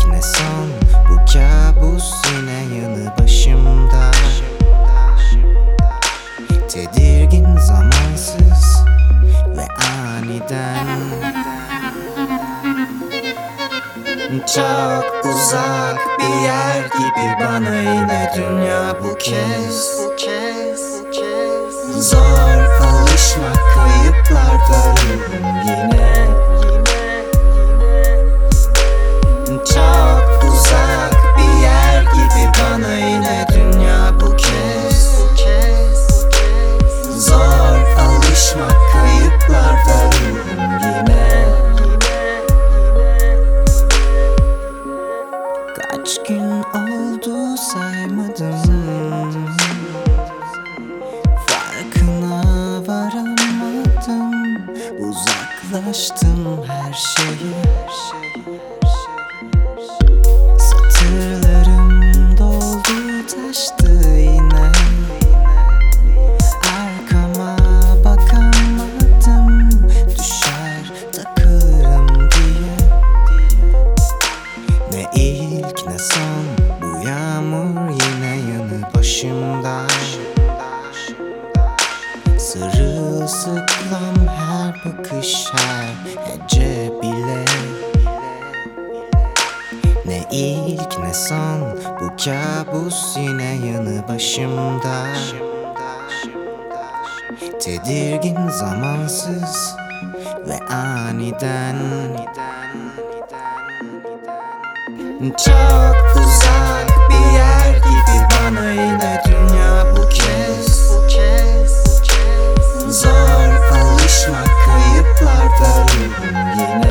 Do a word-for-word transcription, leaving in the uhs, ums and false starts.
ne son, bu kabus yine yanı başımda. Tedirgin, zamansız ve aniden. Çok uzak bir yer gibi bana yine dünya bu kez. Zor alışmak, kayıplarda ruhum yine. Çok uzak bir yer gibi bana yine dünya bu kez. Zor alışmak, kayıplarda ruhum yine. Kaç gün oldu saymadım, farkına varamadım. Uzaklaştım her şeye. Satırlarım doldu taştı yine. Arkama bakamadım, düşer takılırım diye. Ne ilk ne son, bu yağmur yine yanı başımda. Sırılsıklam her bakış, her hece bile. Ne ilk ne son, bu kabus yine yanı başımda. Tedirgin, zamansız ve aniden. Çok uzak bir yer gibi bana yine dünya bu kez. Zor alışmak, kayıplarda ruhum yine.